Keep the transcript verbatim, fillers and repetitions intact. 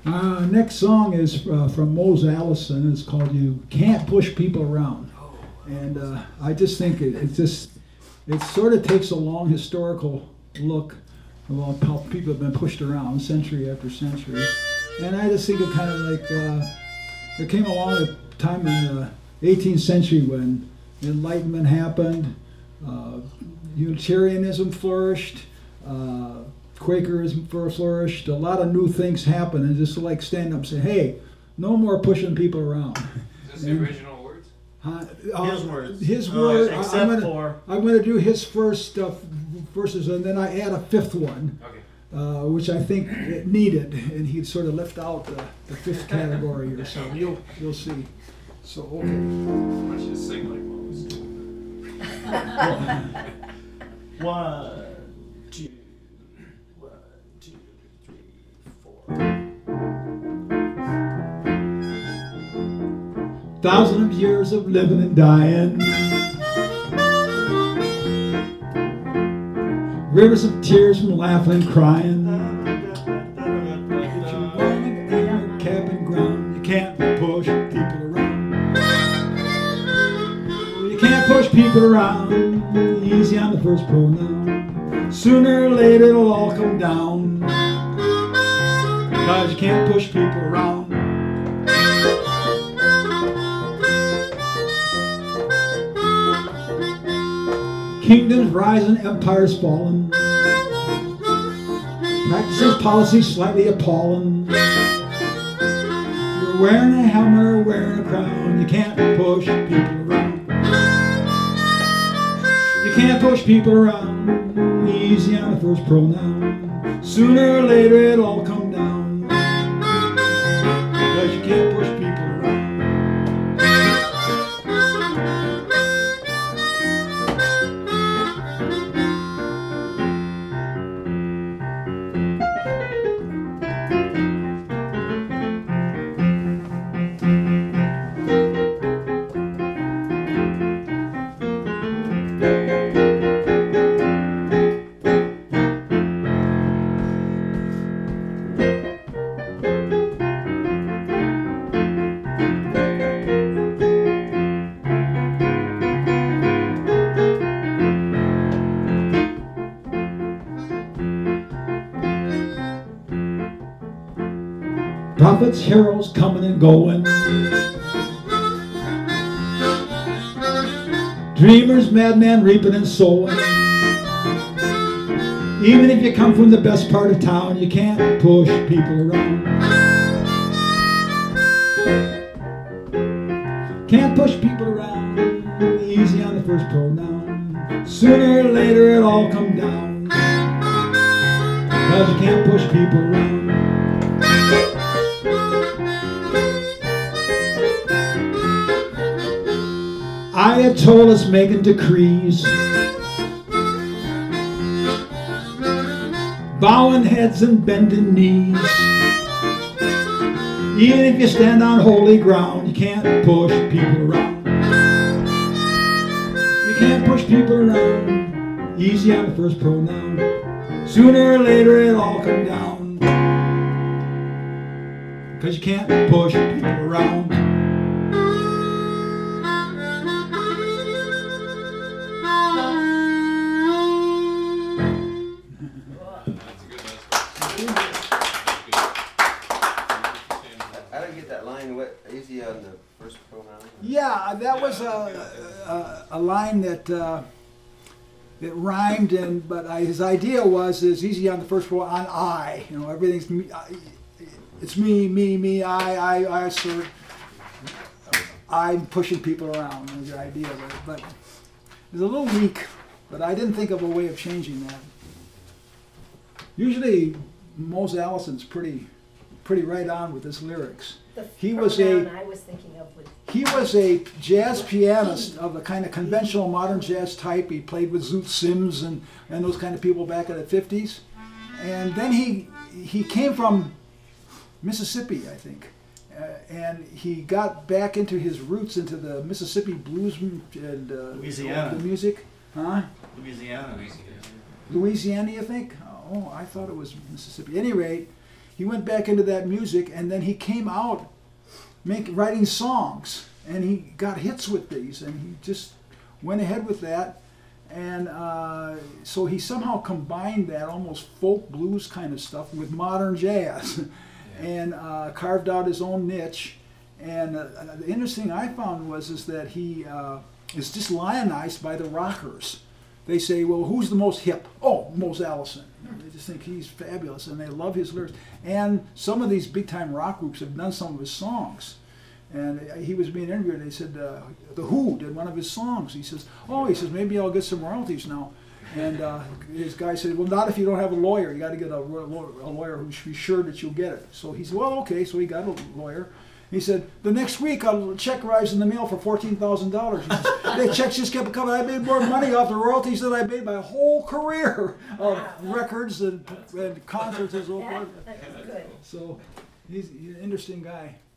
Uh, next song is uh, from Mose Allison. It's called "You Can't Push People Around," and uh, I just think it, it just it sort of takes a long historical look about how people have been pushed around century after century, and I just think it kind of like uh, there came along a time in the eighteenth century when Enlightenment happened, uh, Unitarianism flourished. Uh, Quakerism flourished, a lot of new things happened, and just like stand up and say, hey, no more pushing people around. Is this the original words? Uh, His words. His Uh, word. except I'm gonna, for- I'm going to do his first uh, verses, and then I add a fifth one, Okay. uh, which I think it needed, and he'd sort of left out the, the fifth category or so. You'll you'll see. So okay. Why don't you just sing like Moses? One, two, one, two, three, four. Thousand of years of living and dying, rivers of tears from laughing and crying. Get your woman in your cabin ground. You can't push people around. You can't push people around. Easy on the first pronoun. Sooner or later it'll all come down. Cause you can't push people around. Kingdoms rising, empires falling. Practices policies slightly appalling. You're wearing a helmet or wearing a crown. You can't push people around. You can't push people around. Easy on the first pronoun. Sooner or later it'll all come down. Because you can't push people around. Prophets, heroes coming and going. Dreamers, madmen reaping and sowing. Even if you come from the best part of town, you can't push people around. Can't push people around. Easy on the first pronoun. Sooner or later it all come down. Cause you can't push people around. Ayatollahs making decrees, bowing heads and bending knees. Even if you stand on holy ground, you can't push people around. You can't push people around. Easy on the first pronoun. Sooner or later it'll all come down. Cause you can't push people around. On the first pronoun? Yeah, that was a, a, a line that uh, it rhymed, and but I, his idea was is easy on the first pronoun on I. You know, everything's me, I, it's me, me, me, I, I, I. Sort I'm pushing people around. Was the idea of it, but it's a little weak. But I didn't think of a way of changing that. Usually, Mose Allison's pretty, pretty right on with his lyrics. The He was a I was thinking of would he was a jazz pianist of the kind of conventional modern jazz type. He played with Zoot Sims and, and those kind of people back in the fifties. And then he he came from Mississippi, I think. Uh, and he got back into his roots, into the Mississippi blues and uh, Louisiana. the music. Huh? Louisiana. Louisiana, you think? Oh, I thought it was Mississippi. At any rate, he went back into that music, and then he came out make, writing songs, and he got hits with these, and he just went ahead with that. And uh, so he somehow combined that almost folk blues kind of stuff with modern jazz, yeah. and uh, carved out his own niche. And uh, the interesting thing I found was is that he uh, is just lionized by the rockers. They say, well, who's the most hip? Oh, Mose Allison. They just think he's fabulous, and they love his lyrics. And some of these big-time rock groups have done some of his songs. And he was being interviewed, and they said, uh, The Who did one of his songs. He says, oh, he says, maybe I'll get some royalties now. And uh, his guy said, well, not if you don't have a lawyer. You got to get a, a lawyer who's sure that you'll get it. So he said, well, okay. So he got a lawyer. He said, the next week a check arrives in the mail for fourteen thousand dollars. The checks just kept coming. I made more money off the royalties than I made my whole career of records and, and concerts and so forth. That's good. So he's, he's an interesting guy.